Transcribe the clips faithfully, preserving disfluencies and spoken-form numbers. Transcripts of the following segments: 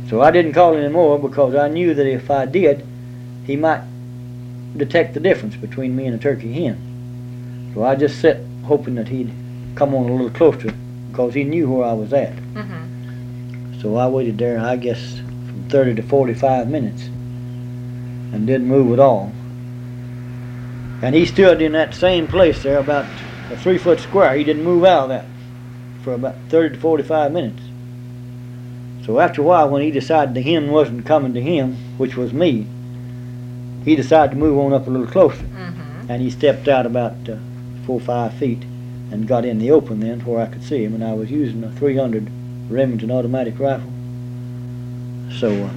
So I didn't call anymore because I knew that if I did, he might detect the difference between me and a turkey hen. So I just sat hoping that he'd come on a little closer because he knew where I was at. Mm-hmm. So I waited there, I guess, from thirty to forty-five minutes and didn't move at all. And he stood in that same place there, about a three foot square. He didn't move out of that for about thirty to forty-five minutes. So after a while, when he decided the hen wasn't coming to him, which was me, he decided to move on up a little closer. Mm-hmm. And he stepped out about uh, four or five feet and got in the open then where I could see him, and I was using a three hundred Remington automatic rifle. So uh,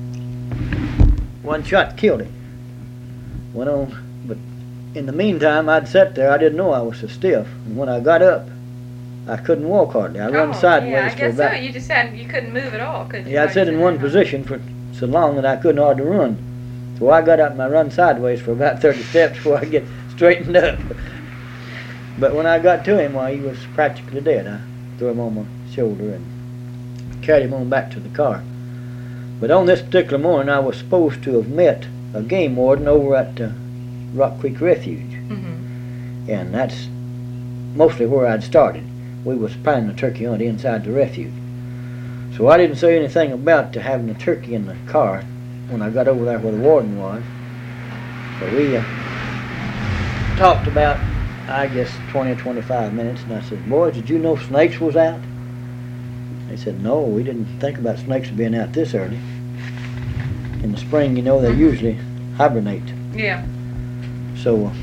one shot killed him. Went on, but in the meantime I'd sat there. I didn't know I was so stiff, and when I got up, I couldn't walk hardly. I run oh, sideways yeah, I for guess about. so. You just had you couldn't move at all, could you? Yeah, I'd sit in one position for so long that I couldn't hardly run. So I got up and I run sideways for about thirty steps before I get straightened up. But when I got to him, well, he was practically dead. I threw him on my shoulder and carried him on back to the car. But on this particular morning, I was supposed to have met a game warden over at uh, Rock Creek Refuge. Mm-hmm. And that's mostly where I'd started. We was planning a turkey hunt inside the refuge. So I didn't say anything about uh, having a turkey in the car when I got over there where the warden was. So we uh, talked about, I guess, twenty or twenty-five minutes, and I said, "Boys, did you know snakes was out?" They said, "No, we didn't think about snakes being out this early. In the spring, you know, they Mm-hmm. usually hibernate." Yeah. So uh,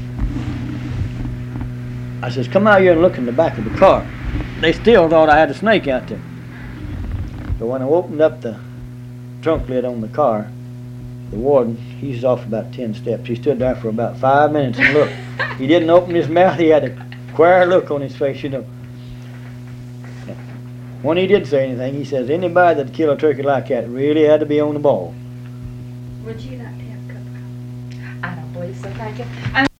I says, "Come out here and look in the back of the car." They still thought I had a snake out there. So when I opened up the trunk lid on the car, the warden, he's off about ten steps. He stood there for about five minutes and looked. He didn't open his mouth. He had a queer look on his face, you know. When he did say anything, he says, "Anybody that'd kill a turkey like that really had to be on the ball." Would you like to have a cup of coffee? I don't believe so, thank you. I'm